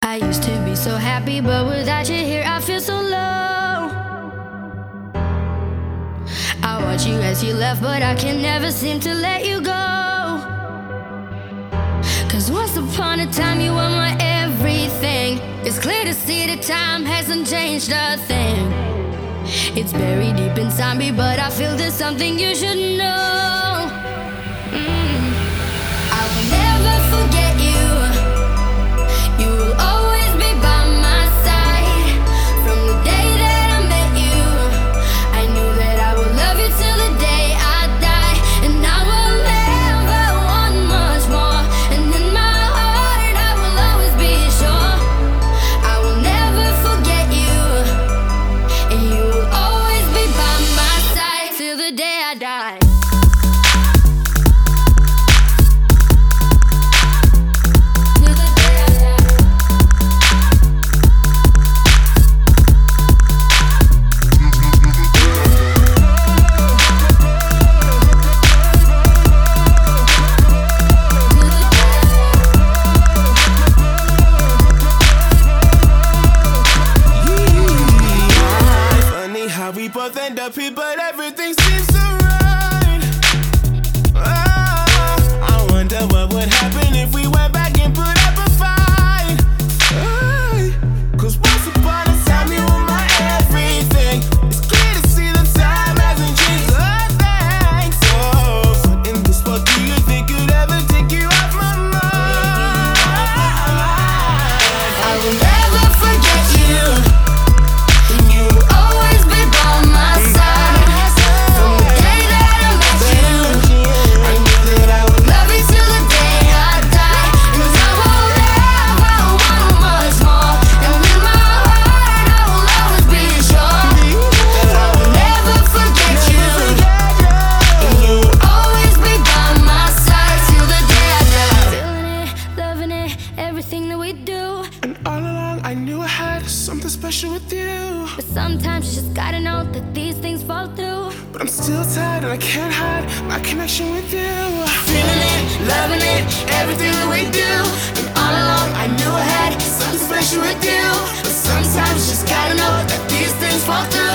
I used to be so happy, but without you here I feel so low. I watch you as you left, but I can never seem to let you go. Cause once upon a time you were my everything. It's clear to see that time hasn't changed a thing. It's buried deep inside me, but I feel there's something you should know. I will never forget you. You will always be by my side. From the day that I met you, I knew that I would love you till the day I die. And I will never want much more. And in my heart I will always be sure I will never forget you. And you will always be by my side till the day I die. We both end up here, but everything seems so right. I wonder what would happen if we went back and put up a fight. Cause once upon a time you were my everything. It's clear to see that time hasn't changed a thing. So in this world, do you think you'd ever take you off my mind? I will never forget you. Everything that we do, and all along I knew I had something special with you. but sometimes you just gotta know that these things fall through. But I'm still tired and I can't hide my connection with you. Feeling it, loving it, everything that we do. And all along I knew I had something special with you. But sometimes you just gotta know that these things fall through.